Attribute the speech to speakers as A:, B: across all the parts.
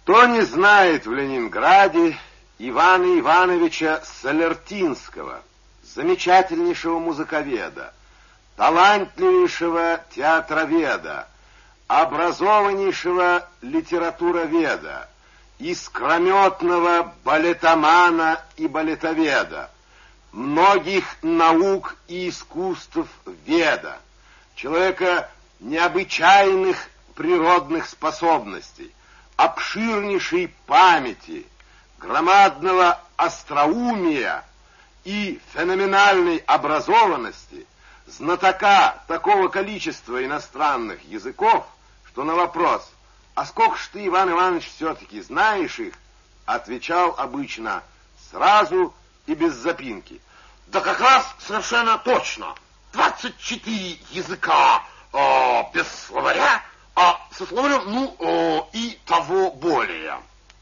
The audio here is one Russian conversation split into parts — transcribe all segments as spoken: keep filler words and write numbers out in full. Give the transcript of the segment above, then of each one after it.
A: Кто не знает в Ленинграде Ивана Ивановича Солертинского, замечательнейшего музыковеда, талантливейшего театроведа, образованнейшего литературоведа, искрометного балетомана и балетоведа, многих наук и искусств веда, человека необычайных природных способностей, обширнейшей памяти, громадного остроумия и феноменальной образованности, знатока такого количества иностранных языков, что на вопрос «А сколько ж ты, Иван Иванович, все-таки знаешь их?» отвечал обычно сразу и без запинки:
B: «Да как раз совершенно точно. двадцать четыре языка э, без словаря, а со словарем, ну, э, и того более».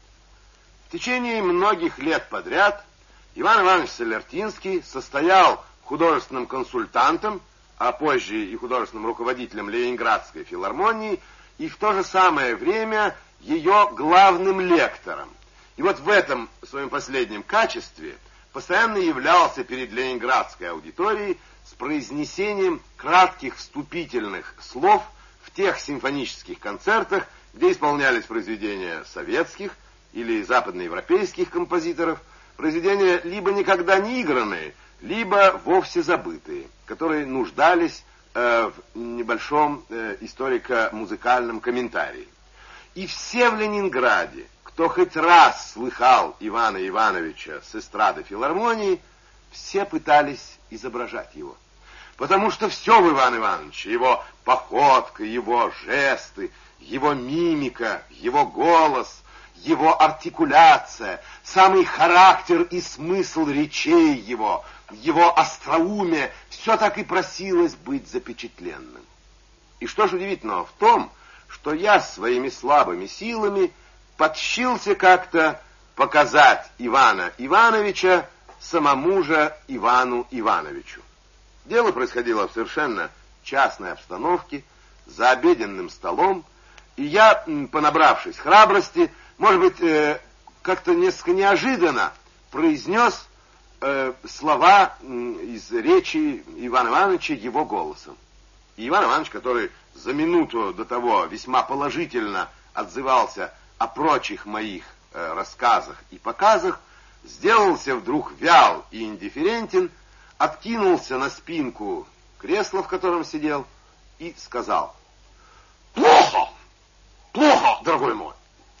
A: В течение многих лет подряд Иван Иванович Солертинский состоял художественным консультантом, а позже и художественным руководителем Ленинградской филармонии, и в то же самое время ее главным лектором. И вот в этом своем последнем качестве постоянно являлся перед ленинградской аудиторией с произнесением кратких вступительных слов в тех симфонических концертах, где исполнялись произведения советских или западноевропейских композиторов, произведения либо никогда не игранные, либо вовсе забытые, которые нуждались э, в небольшом э, историко-музыкальном комментарии. И все в Ленинграде, кто хоть раз слыхал Ивана Ивановича с эстрады филармонии, все пытались изображать его. Потому что все в Ивана Ивановиче, его походка, его жесты, его мимика, его голос, его артикуляция, самый характер и смысл речей его, его остроумие, все так и просилось быть запечатленным. И что же удивительного в том, что я своими слабыми силами подщился как-то показать Ивана Ивановича самому же Ивану Ивановичу. Дело происходило в совершенно частной обстановке, за обеденным столом, и я, понабравшись храбрости, может быть, э, как-то несколько неожиданно произнес э, слова э, из речи Ивана Ивановича его голосом. И Иван Иванович, который за минуту до того весьма положительно отзывался о прочих моих э, рассказах и показах, сделался вдруг вял и индифферентен, откинулся на спинку кресла, в котором сидел, и сказал:
B: «Плохо, плохо, дорогой мой,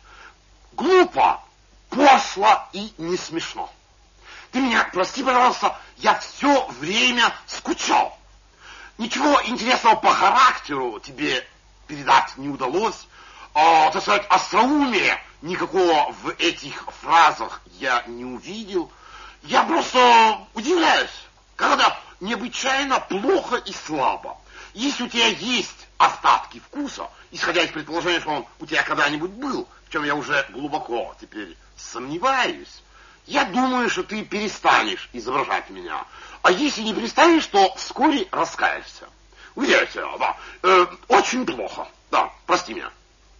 B: глупо, пошло и не смешно. Ты меня прости, пожалуйста, я все время скучал. Ничего интересного по характеру тебе передать не удалось. А, так сказать, остроумия никакого в этих фразах я не увидел. Я просто удивляюсь, когда необычайно плохо и слабо. Если у тебя есть остатки вкуса, исходя из предположения, что он у тебя когда-нибудь был, в чем я уже глубоко теперь сомневаюсь, я думаю, что ты перестанешь изображать меня. А если не перестанешь, то вскоре раскаешься. Уверяю тебя, да, э, очень плохо. Да, прости меня».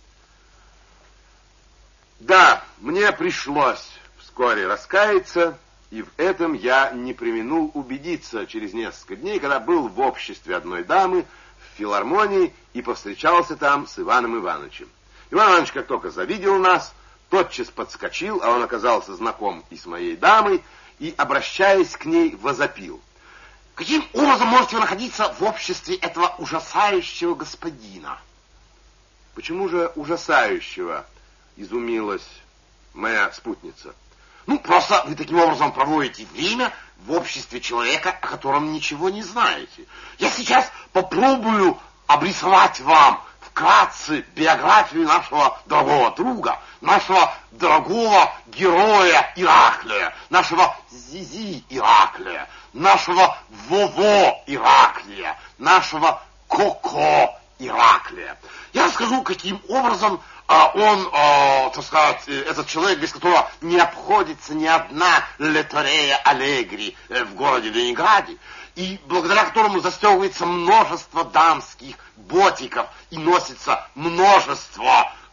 A: Да, мне пришлось вскоре раскаяться, и в этом я не преминул убедиться через несколько дней, когда был в обществе одной дамы в филармонии и повстречался там с Иваном Ивановичем. Иван Иванович, как только завидел нас, тотчас подскочил, а он оказался знаком и с моей дамой, и, обращаясь к ней, возопил:
B: «Каким образом можете вы находиться в обществе этого ужасающего господина?»
A: «Почему же ужасающего?» — изумилась моя спутница.
B: «Ну, просто вы таким образом проводите время в обществе человека, о котором ничего не знаете. Я сейчас попробую обрисовать вам вкратце биографию нашего дорогого друга, нашего дорогого героя Ираклия, нашего Зизи Ираклия, нашего Вово Ираклия, нашего Коко Ираклия. Я расскажу, каким образом а, он, а, так сказать, этот человек, без которого не обходится ни одна леторея аллегри в городе Ленинграде, и благодаря которому застегивается множество дамских ботиков и носится множество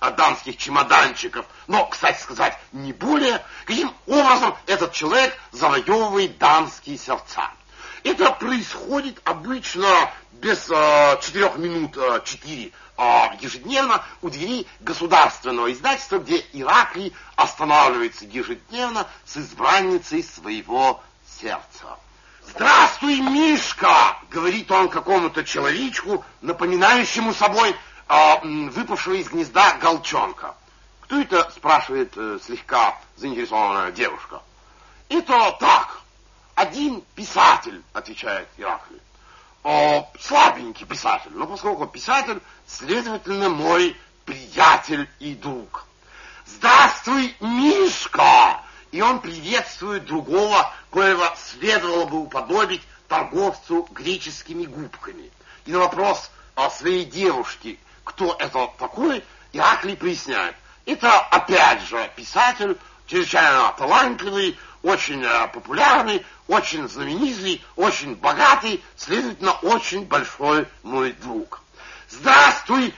B: дамских чемоданчиков, но, кстати сказать, не более, каким образом этот человек завоевывает дамские сердца. Это происходит обычно без э, четырех минут э, четыре э, ежедневно у двери государственного издательства, где Ираклий останавливается ежедневно с избранницей своего сердца. «Здравствуй, Мишка!» — говорит он какому-то человечку, напоминающему собой э, выпавшего из гнезда голчонка. «Кто это?» — спрашивает э, слегка заинтересованная девушка. «Это так, один писатель», — отвечает Ираклий. О, слабенький писатель, но поскольку писатель, следовательно, мой приятель и друг. «Здравствуй, Мишка!» И он приветствует другого, коего следовало бы уподобить торговцу греческими губками. И на вопрос о своей девушке, кто это такой, Ираклий поясняет. Это, опять же, писатель, чрезвычайно талантливый, очень популярный, очень знаменитый, очень богатый, следовательно, очень большой мой друг. «Здравствуй,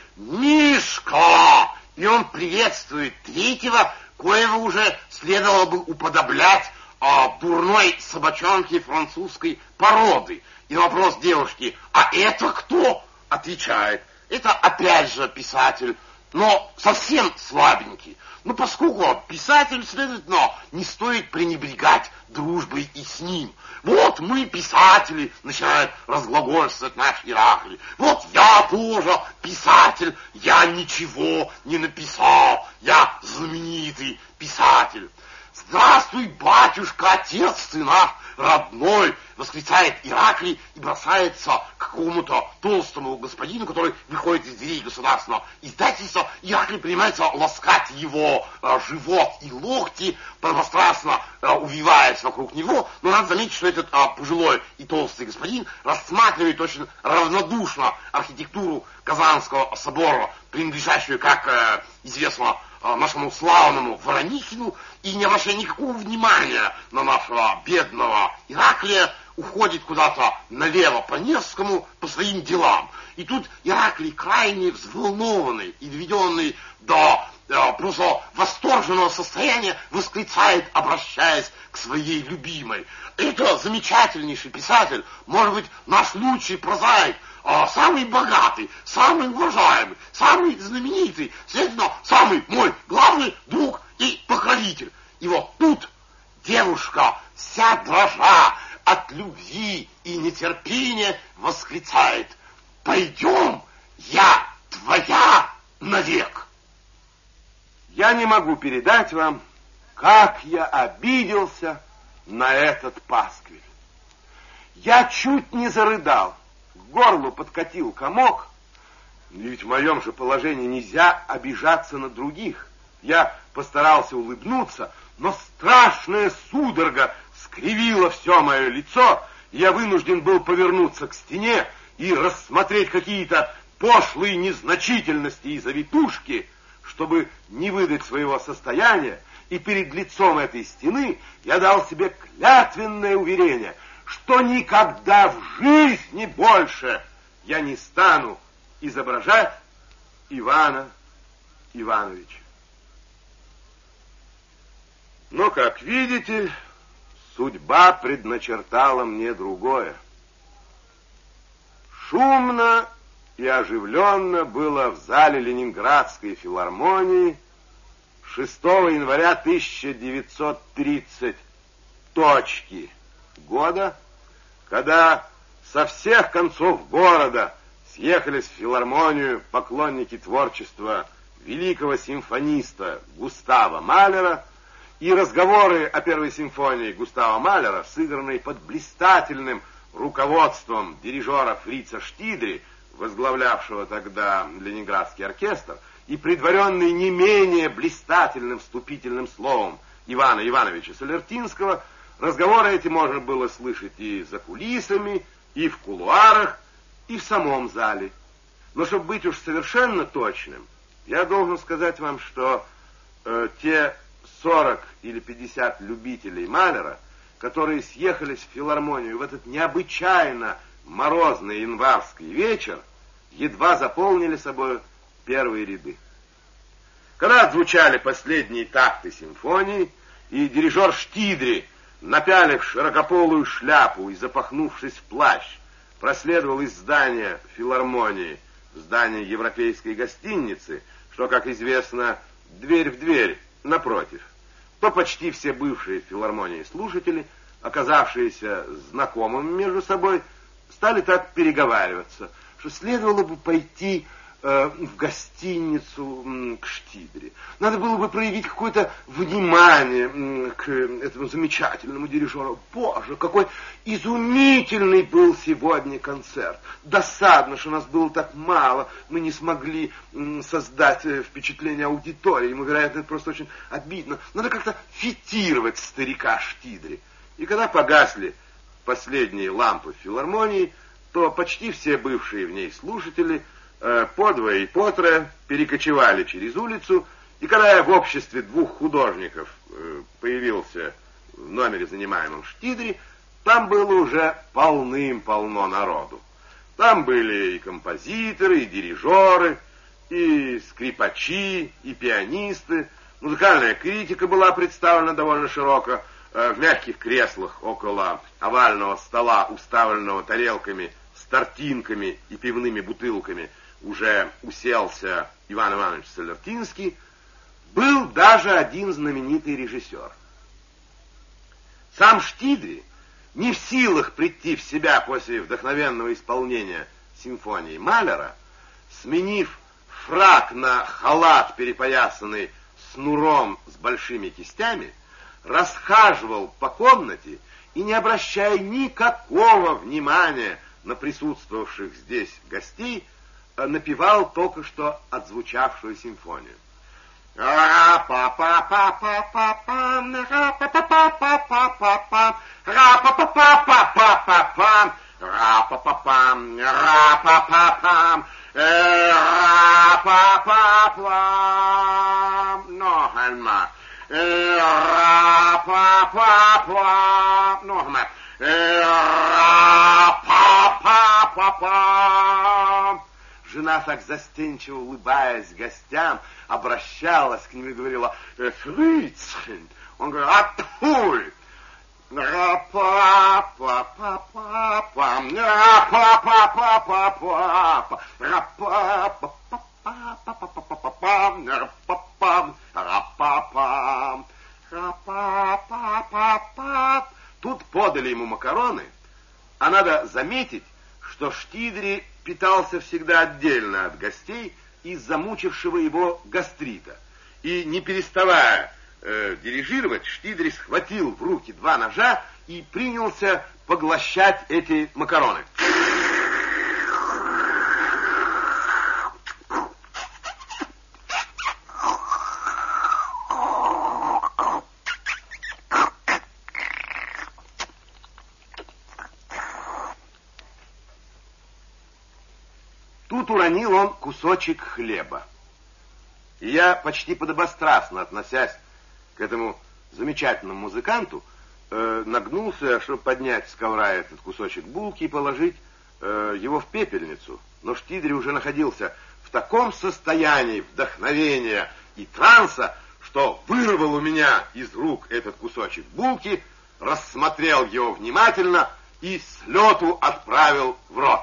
B: Мишка!» И он приветствует третьего, коего уже следовало бы уподоблять а, дурной собачонке французской породы. И вопрос девушки: «А это кто?» Отвечает: «Это опять же писатель, но совсем слабенький». Но поскольку писатель, следовательно, не стоит пренебрегать дружбой и с ним. «Вот мы, писатели», — начинает разглагольствовать наш Ираклий. «Вот я тоже писатель, я ничего не написал, я знаменитый писатель». «Здравствуй, батюшка, отец ты наш родной!» — восклицает Ираклий и бросается к какому-то толстому господину, который выходит из дверей государственного издательства. Ираклий принимается ласкать его а, живот и локти, подобострастно а, увиваясь вокруг него. Но надо заметить, что этот а, пожилой и толстый господин рассматривает очень равнодушно архитектуру Казанского собора, принадлежащую, как э, известно, нашему славному Воронихину, и, не обращая никакого внимания на нашего бедного Ираклия, уходит куда-то налево по Невскому по своим делам. И тут Ираклий, крайне взволнованный и доведенный до э, просто восторженного состояния, восклицает, обращаясь к своей любимой: «Это замечательнейший писатель, может быть, наш лучший прозаик, а, самый богатый, самый уважаемый, самый знаменитый, следовательно, самый мой главный друг и покровитель». И вот тут девушка, вся дрожа от любви и нетерпения, восклицает: «Пойдем, я твоя навек».
A: Я не могу передать вам, как я обиделся на этот пасквиль. Я чуть не зарыдал. К горлу подкатил комок. Ведь в моем же положении нельзя обижаться на других. Я постарался улыбнуться, но страшная судорога скривила все мое лицо, и я вынужден был повернуться к стене и рассмотреть какие-то пошлые незначительности и завитушки, чтобы не выдать своего состояния, и перед лицом этой стены я дал себе клятвенное уверение, что никогда в жизни больше я не стану изображать Ивана Ивановича. Но, как видите, судьба предначертала мне другое. Шумно и оживленно было в зале Ленинградской филармонии шестого января тысяча девятьсот тридцатого точки года, когда со всех концов города съехались в филармонию поклонники творчества великого симфониста Густава Малера, и разговоры о первой симфонии Густава Малера, сыгранной под блистательным руководством дирижера Фрица Штидри, возглавлявшего тогда Ленинградский оркестр, и предваренный не менее блистательным вступительным словом Ивана Ивановича Солертинского, разговоры эти можно было слышать и за кулисами, и в кулуарах, и в самом зале. Но чтобы быть уж совершенно точным, я должен сказать вам, что э, те сорок или пятьдесят любителей Малера, которые съехались в филармонию в этот необычайно морозный январский вечер, едва заполнили собой первые ряды. Когда отзвучали последние такты симфонии, и дирижер Штидри, напялив широкополую шляпу и запахнувшись в плащ, проследовал из здания филармонии в здание европейской гостиницы, что, как известно, дверь в дверь напротив, то почти все бывшие в филармонии слушатели, оказавшиеся знакомыми между собой, стали так переговариваться, что следовало бы пойти э, в гостиницу м, к Штидре. Надо было бы проявить какое-то внимание м, к этому замечательному дирижеру. Боже, какой изумительный был сегодня концерт. Досадно, что нас было так мало. Мы не смогли м, создать э, впечатление аудитории. Ему, вероятно, это просто очень обидно. Надо как-то фитировать старика Штидри. И когда погасли последние лампы в филармонии, то почти все бывшие в ней слушатели э, по двое и по трое перекочевали через улицу, и когда я в обществе двух художников э, появился в номере, занимаемом Штидри, там было уже полным-полно народу. Там были и композиторы, и дирижеры, и скрипачи, и пианисты. Музыкальная критика была представлена довольно широко. В мягких креслах около овального стола, уставленного тарелками, с тортинками и пивными бутылками, уже уселся Иван Иванович Солертинский. Был даже один знаменитый режиссер. Сам Штидри, не в силах прийти в себя после вдохновенного исполнения симфонии Малера, сменив фрак на халат, перепоясанный снуром с большими кистями, расхаживал по комнате и, не обращая никакого внимания на присутствовавших здесь гостей, напевал только что отзвучавшую симфонию. Ра-па-па-па-па-па-пам, ра-па-па-па-па-па-пам, ра-па-па-па-па-па-пам, ра-па-па-пам, ра-па-па-пам, ра-па-па-пам. Noch einmal. Ра-па-па-па. Noch einmal. Ра-па-па-па-пам. Жена, так застенчиво улыбаясь гостям, обращалась к ним и говорила: «Фрицхен». Он говорил: «Атпуль». Ра-па-па-па-па-пам, ра-па-па-па-па-па, ра-па-па-па-па-па-пам, ра-па-пам, ра-па-пам, ра-па-па-па-па. Тут подали ему макароны, а надо заметить, что Штидри питался всегда отдельно от гостей из-за мучившего его гастрита. И, не переставая э, дирижировать, Штидри схватил в руки два ножа и принялся поглощать эти макароны. Тут уронил он кусочек хлеба. И я, почти подобострастно относясь к этому замечательному музыканту, э, нагнулся, чтобы поднять с ковра этот кусочек булки и положить э, его в пепельницу. Но Штидри уже находился в таком состоянии вдохновения и транса, что вырвал у меня из рук этот кусочек булки, рассмотрел его внимательно и с лету отправил в рот.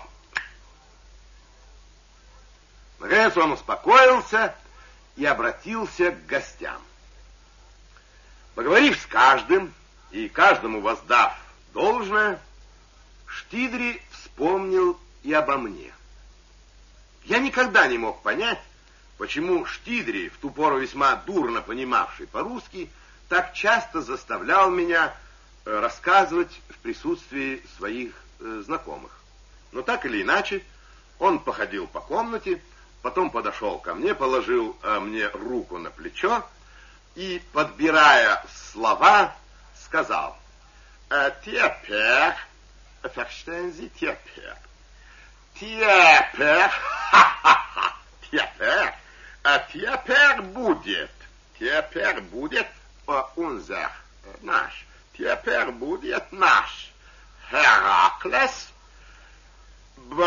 A: Наконец он успокоился и обратился к гостям. Поговорив с каждым и каждому воздав должное, Штидри вспомнил и обо мне. Я никогда не мог понять, почему Штидри, в ту пору весьма дурно понимавший по-русски, так часто заставлял меня рассказывать в присутствии своих э, знакомых. Но так или иначе, он походил по комнате, потом подошел ко мне, положил э, мне руку на плечо и, подбирая слова, сказал: «Теперь, verstehen Sie, теперь, теперь, ха-ха-ха, теперь, теперь будет, теперь будет unser, наш, теперь будет наш Гераклес,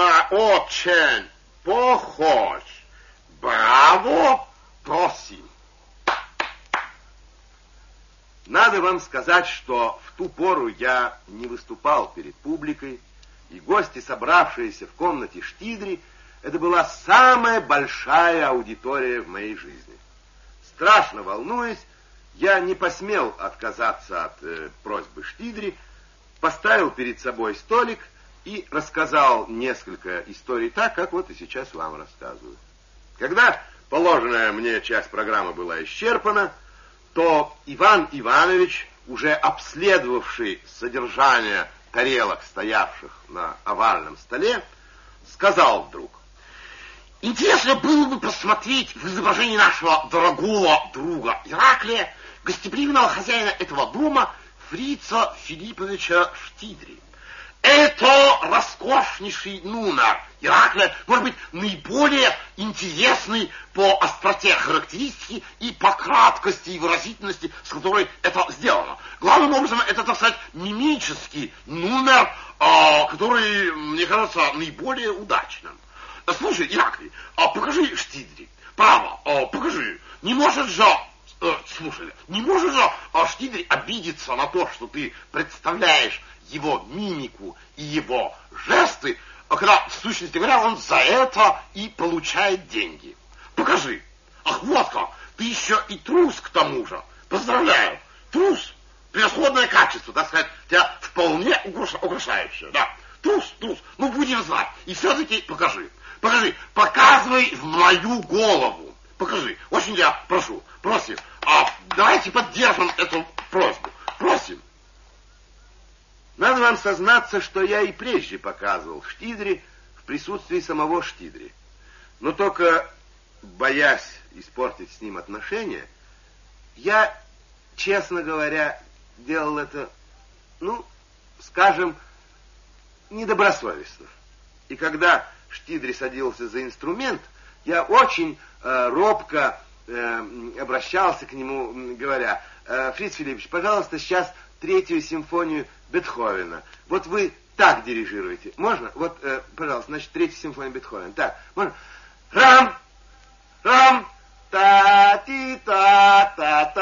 A: очень похож. Браво, просим». Надо вам сказать, что в ту пору я не выступал перед публикой, и гости, собравшиеся в комнате Штидри, это была самая большая аудитория в моей жизни. Страшно волнуясь, я не посмел отказаться от э, просьбы Штидри, поставил перед собой столик и рассказал несколько историй так, как вот и сейчас вам рассказываю. Когда положенная мне часть программы была исчерпана, то Иван Иванович, уже обследовавший содержание тарелок, стоявших на овальном столе, сказал вдруг:
B: интересно было бы посмотреть в изображении нашего дорогого друга Ираклия, гостеприимного хозяина этого дома, Фрица Филипповича Штидри. Это роскошнейший номер Ираклия, может быть, наиболее интересный по остроте характеристики и по краткости и выразительности, с которой это сделано. Главным образом, это, так сказать, мимический номер, э, который, мне кажется, наиболее удачным. Слушай, Ираклий, а покажи Штидри. Право, а, покажи. Не может же, э, слушай, не может же а, Штидри обидеться на то, что ты представляешь его мимику и его жесты, когда, в сущности говоря, он за это и получает деньги. Покажи. Ах, вот как. Ты еще и трус к тому же. Поздравляю. Трус. Превосходное качество, так сказать, тебя вполне украшающее. Да. Трус, трус. Ну, будем знать. И все-таки покажи. Покажи. Показывай в мою голову. Покажи. Очень я прошу. Просим. А давайте поддержим эту просьбу. Просим.
A: Надо вам сознаться, что я и прежде показывал Штидри в присутствии самого Штидри. Но только, боясь испортить с ним отношения, я, честно говоря, делал это, ну, скажем, недобросовестно. И когда Штидри садился за инструмент, я очень э, робко э, обращался к нему, говоря: э, Фриц Филиппович, пожалуйста, сейчас третью симфонию Бетховена. Вот вы так дирижируете. Можно? Вот, э, пожалуйста, значит, третью симфонию Бетховена. Так, можно? Рам, рам, та-ти-та,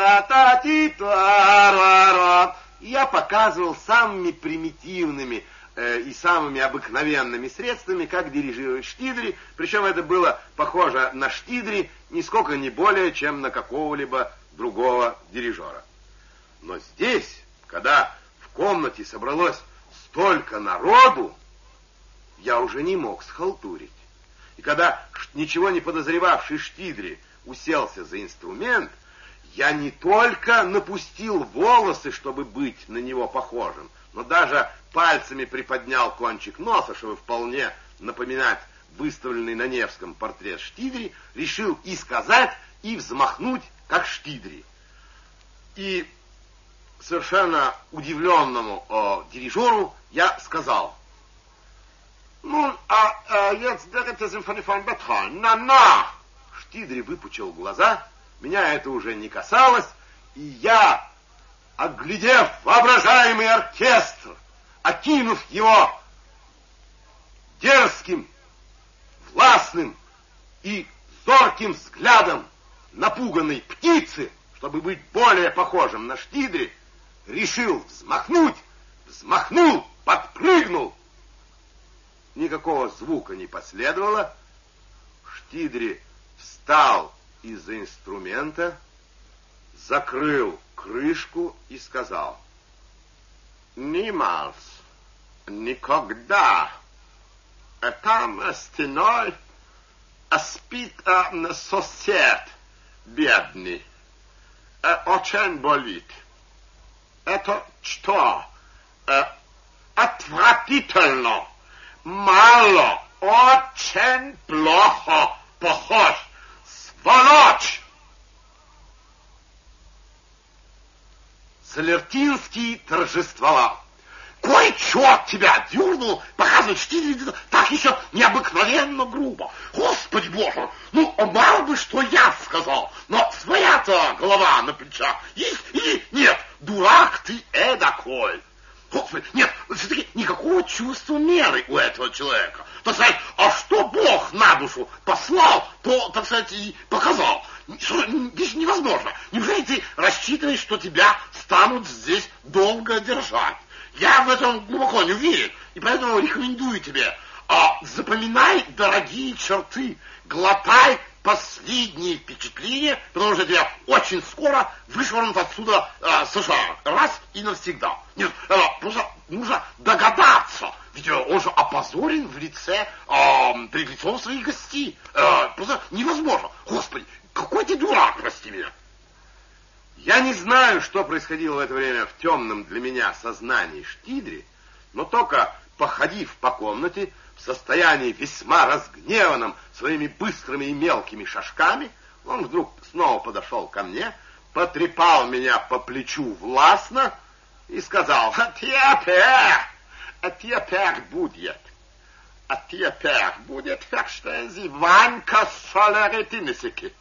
A: та-та-та-ти-та-ра-ра. Я показывал самыми примитивными э, и самыми обыкновенными средствами, как дирижировать Штидри. Причем это было похоже на Штидри нисколько не более, чем на какого-либо другого дирижера. Но здесь, когда в комнате собралось столько народу, я уже не мог схалтурить. И когда ничего не подозревавший Штидри уселся за инструмент, я не только напустил волосы, чтобы быть на него похожим, но даже пальцами приподнял кончик носа, чтобы вполне напоминать выставленный на Невском портрет Штидри, решил и сказать, и взмахнуть, как Штидри. И совершенно удивленному э, дирижеру я сказал: «Ну, а, а jetzt bitte Symphonie von Beethoven, на-на!» Штидри выпучил глаза, меня это уже не касалось, и я, оглядев воображаемый оркестр, окинув его дерзким, властным и зорким взглядом напуганной птицы, чтобы быть более похожим на Штидри, решил взмахнуть, взмахнул, подпрыгнул. Никакого звука не последовало. Штидри встал из-за инструмента, закрыл крышку и сказал: «Нималс, никогда, там стеной спит сосед бедный, очень болит. Это что? Э, отвратительно, мало, очень плохо похож, сволочь!» Солертинский торжествовал. «Кой черт тебя дернул показывать Штидри так еще необыкновенно грубо! Господи Боже, ну, мало бы, что я сказал, но своя-то голова на плечах есть или нет? Дурак ты эдакой!»
B: Господи, нет, все-таки никакого чувства меры у этого человека. Так сказать, а что Бог на душу послал, то, так сказать, и показал. Что, здесь невозможно. Неужели ты рассчитываешь, что тебя станут здесь долго держать? Я в этом глубоко не уверен, и поэтому рекомендую тебе, а, запоминай дорогие черты, глотай последние впечатления, потому что тебя очень скоро вышвырнут отсюда э, США. Раз и навсегда. Нет, э, просто нужно догадаться, ведь он же опозорен в лице, э, перед лицом своих гостей. Э, просто невозможно. Господи, какой ты дурак, прости меня.
A: Я не знаю, что происходило в это время в темном для меня сознании Штидри, но только походив по комнате, в состоянии весьма разгневанном своими быстрыми и мелкими шажками, он вдруг снова подошел ко мне, потрепал меня по плечу властно и сказал: «А теперь, а теперь будет, а теперь будет, verstehen Ванька Солертинский».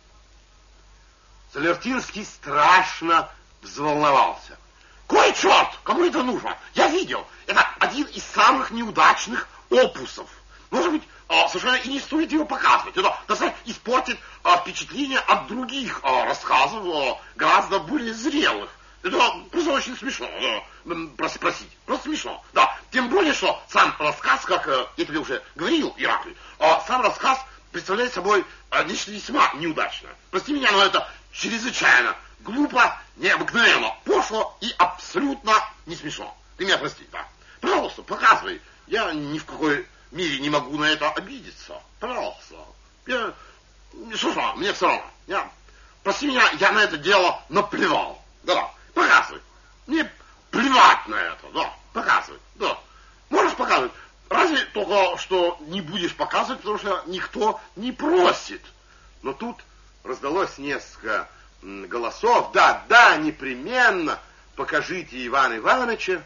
A: Солертинский страшно взволновался.
B: Кой черт, кому это нужно? Я видел, это один из самых неудачных опусов. Может быть, совершенно и не стоит его показывать. Это, так сказать, испортит впечатление от других рассказов, гораздо более зрелых. Это просто очень смешно, да, спросить. Просто смешно, да. Тем более, что сам рассказ, как я тебе уже говорил, Ираклий, сам рассказ представляет собой нечто весьма неудачное. Прости меня, но это чрезвычайно глупо, необыкновенно, пошло и абсолютно не смешно. Ты меня прости, да. Пожалуйста, показывай. Я ни в какой мере не могу на это обидеться. Пожалуйста. Я... Слушай, мне все равно. Я... Прости меня, я на это дело наплевал. Да-да, показывай. Мне плевать на это, да, показывай, да. Можешь показывать. Разве только, что не будешь показывать, потому что никто не просит.
A: Но тут раздалось несколько голосов. Да, да, непременно покажите Ивана Ивановича.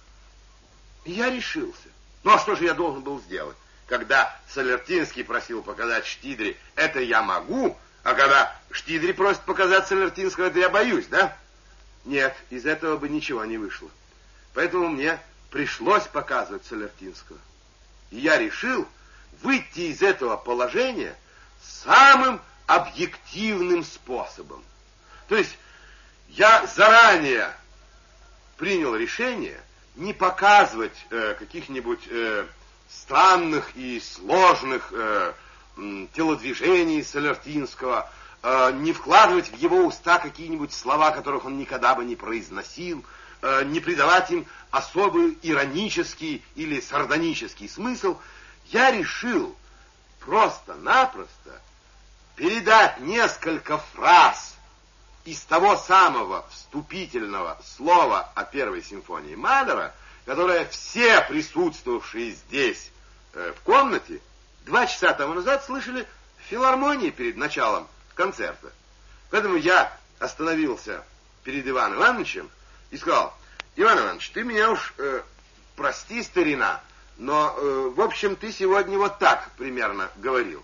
A: И я решился. Ну, а что же я должен был сделать? Когда Солертинский просил показать Штидри, это я могу, а когда Штидри просит показать Солертинского, это я боюсь, да? Нет, из этого бы ничего не вышло. Поэтому мне пришлось показывать Солертинского. И я решил выйти из этого положения самым объективным способом. То есть я заранее принял решение не показывать э, каких-нибудь э, странных и сложных э, э, телодвижений Солертинского, э, не вкладывать в его уста какие-нибудь слова, которых он никогда бы не произносил, э, не придавать им особый иронический или сардонический смысл. Я решил просто-напросто передать несколько фраз из того самого вступительного слова о первой симфонии Малера, которое все присутствовавшие здесь, э, в комнате, два часа тому назад слышали в филармонии перед началом концерта. Поэтому я остановился перед Иваном Ивановичем и сказал: Иван Иванович, ты меня уж э, прости, старина, но, э, в общем, ты сегодня вот так примерно говорил.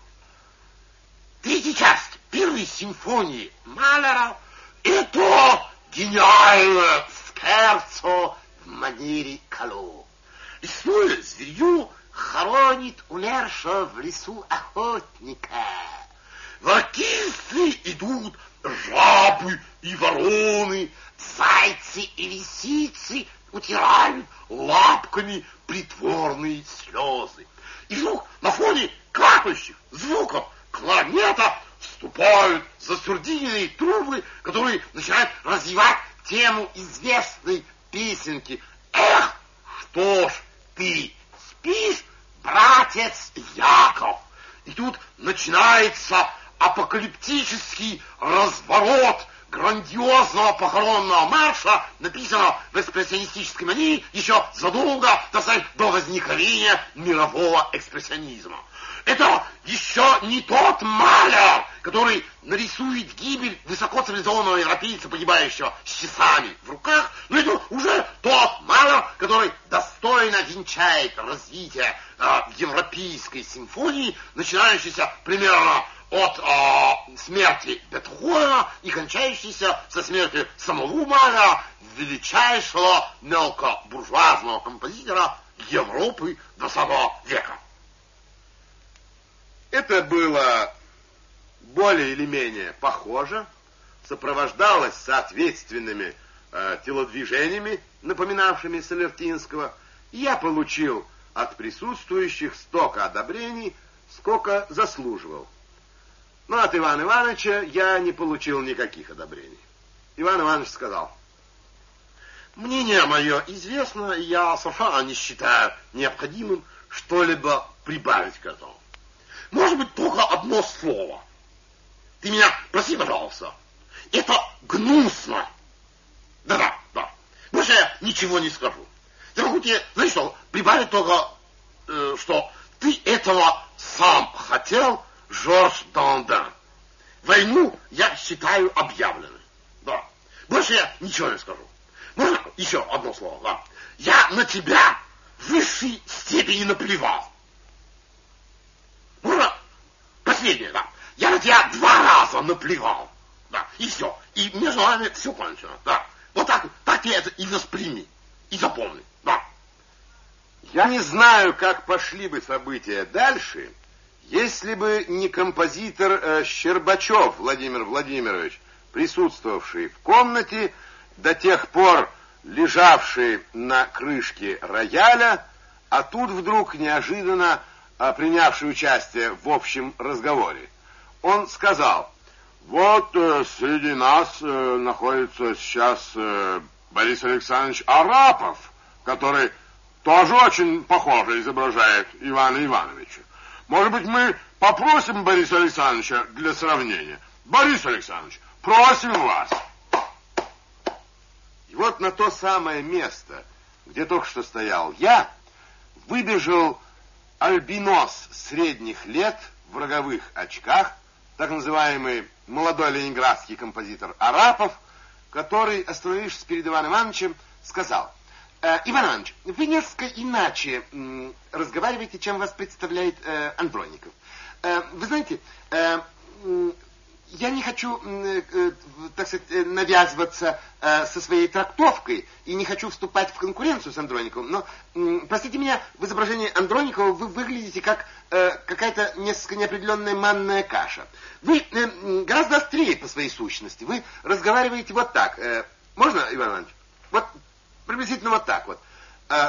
B: Третья часть первой симфонии Малера — это гениальное скерцо в манере Кало. Лесное зверье хоронит умершего в лесу охотника. В оркестре идут жабы и вороны, зайцы и лисицы утирают лапками притворные слезы. И вдруг на фоне капающих звуков кларнета вступают засурдиненные трубы, которые начинают развивать тему известной песенки. Эх, что ж ты спишь, братец Яков? И тут начинается апокалиптический разворот грандиозного похоронного марша, написанного в экспрессионистической манере еще задолго, так сказать, до возникновения мирового экспрессионизма. Это еще не тот Малер, который нарисует гибель высокоцивилизованного европейца, погибающего с часами в руках, но это уже тот Малер, который достойно венчает развитие э, европейской симфонии, начинающейся примерно от э, смерти Бетховена и кончающийся со смертью самого Маля, величайшего мелкобуржуазного композитора Европы двадцатого века.
A: Это было более или менее похоже, сопровождалось соответственными э, телодвижениями, напоминавшими Солертинского, и я получил от присутствующих столько одобрений, сколько заслуживал. Но от Ивана Ивановича я не получил никаких одобрений. Иван Иванович сказал:
B: мнение мое известно, и я совершенно не считаю необходимым что-либо прибавить к этому. Может быть, только одно слово. Ты меня прости, пожалуйста. Это гнусно. Да-да, да. Больше я ничего не скажу. Я могу тебе, знаешь что, прибавить только, э, что ты этого сам хотел, Жорж Данден. Войну я считаю объявленной. Да. Больше я ничего не скажу. Можно еще одно слово? Да. Я на тебя в высшей степени наплевал. Можно последнее, да. Я на тебя два раза наплевал. Да. И все. И между нами все кончено. Да. Вот так, так ты это и восприми. И запомни. Да.
A: Я не знаю, как пошли бы события дальше, если бы не композитор э, Щербачев Владимир Владимирович, присутствовавший в комнате, до тех пор лежавший на крышке рояля, а тут вдруг неожиданно э, принявший участие в общем разговоре. Он сказал: вот э, среди нас э, находится сейчас э, Борис Александрович Арапов, который тоже очень похоже изображает Ивана Ивановича. Может быть, мы попросим Бориса Александровича для сравнения. Борис Александрович, просим вас. И вот на то самое место, где только что стоял я, выбежал альбинос средних лет в роговых очках, так называемый молодой ленинградский композитор Арапов, который, остановившись перед Иваном Ивановичем, сказал: э, Иван Иванович, вы несколько иначе м, разговариваете, чем вас представляет э, Андроников. Э, вы знаете, э, м, я не хочу, э, э, так сказать, навязываться э, со своей трактовкой и не хочу вступать в конкуренцию с Андрониковым, но, э, простите меня, в изображении Андроникова вы выглядите как э, какая-то несколько неопределенная манная каша. Вы э, гораздо острее по своей сущности. Вы разговариваете вот так. Э, можно, Иван Иванович? Вот приблизительно вот так вот. Э,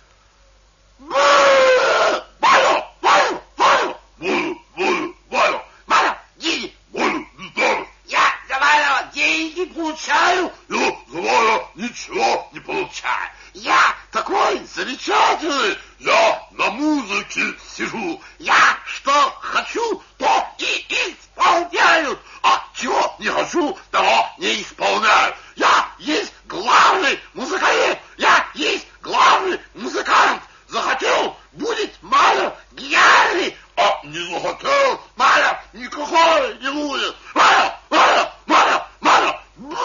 B: Валю! Валю! Валю! Валю! Валю! Валю! Валю! Деньги! Валю! Здорово! Я за Валю деньги получаю! Я за Валю ничего не получаю! Я такой замечательный! Я на музыке сижу! Я что хочу, то и исполняю! А чего не хочу, того не исполняю! Я есть главный музыкант! Я есть главный музыкант! Захотел, будет Маля гениальный, а не захотел, Маля никакой не будет. Маля, Маля, Маля, Маля.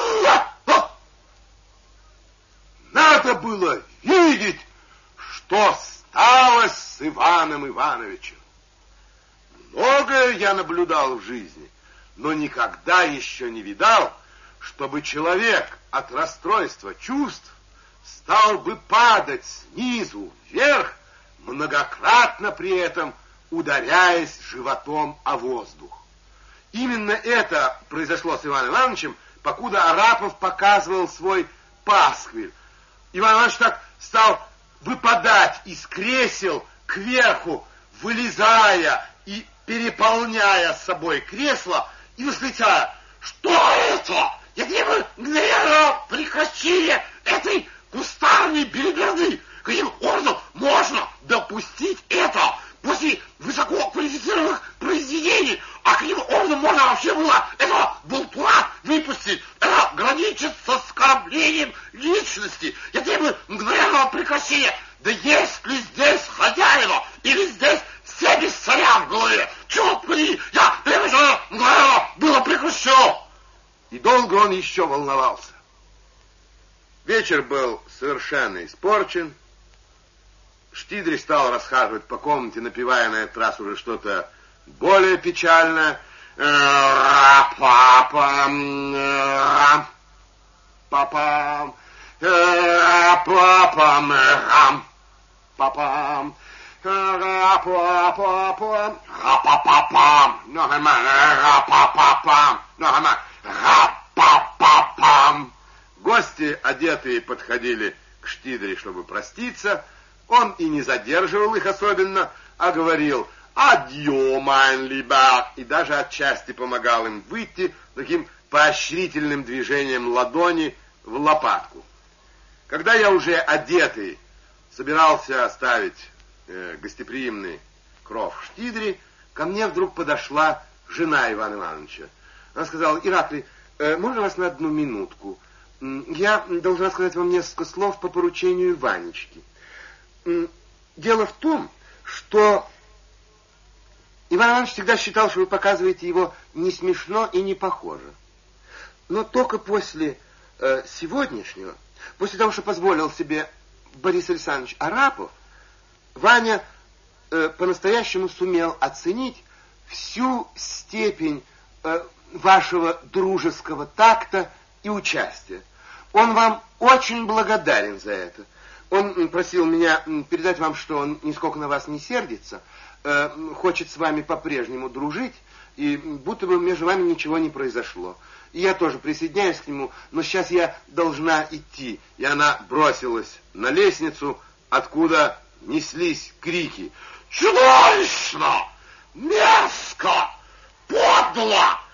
A: Надо было видеть, что стало с Иваном Ивановичем. Многое я наблюдал в жизни, но никогда еще не видал, чтобы человек от расстройства чувств стал бы падать снизу вверх, многократно при этом ударяясь животом о воздух. Именно это произошло с Иваном Ивановичем, покуда Арапов показывал свой пасквиль. Иван Иванович так стал выпадать из кресел кверху, вылезая и переполняя собой кресло, и восклицая: что это? Я требую мгновенного прекращения этой кустарной белиберды. Каким образом можно допустить это после высококвалифицированных произведений? А каким образом можно вообще было этого болтуна выпустить? Это граничит с оскорблением личности. Я требую мгновенного прекращения. Да есть ли здесь хозяева? Или здесь все без царя в голове? Черт побери, я требую, чтобы мгновенно было прекращено. И долго он еще волновался. Вечер был совершенно испорчен. Штидрий стал расхаживать по комнате, напевая на этот раз уже что-то более печальное. Ра-па-пам, ра-па-пам, ра-па-пам, ра-па-пам, ра-па-па-пам, ра-па-па-пам, ра-па-па-пам, ра-па-па-пам. Гости, одетые, подходили к Штидре, чтобы проститься. Он и не задерживал их особенно, а говорил «Адьё, майн либер», и даже отчасти помогал им выйти таким поощрительным движением ладони в лопатку. Когда я уже одетый собирался оставить э, гостеприимный кров в Штидре, ко мне вдруг подошла жена Ивана Ивановича. Она сказала: «Ираклий, э, можно вас на одну минутку? Я должна сказать вам несколько слов по поручению Ванечки. Дело в том, что Иван Иванович всегда считал, что вы показываете его не смешно и не похоже. Но только после э, сегодняшнего, после того, что позволил себе Борис Александрович Арапов, Ваня э, по-настоящему сумел оценить всю степень э, вашего дружеского такта и участия. Он вам очень благодарен за это. Он просил меня передать вам, что он нисколько на вас не сердится, э, хочет с вами по-прежнему дружить, и будто бы между вами ничего не произошло. И я тоже присоединяюсь к нему, но сейчас я должна идти». И она бросилась на лестницу, откуда неслись крики: «Чудовищно! Мерзко! Подло!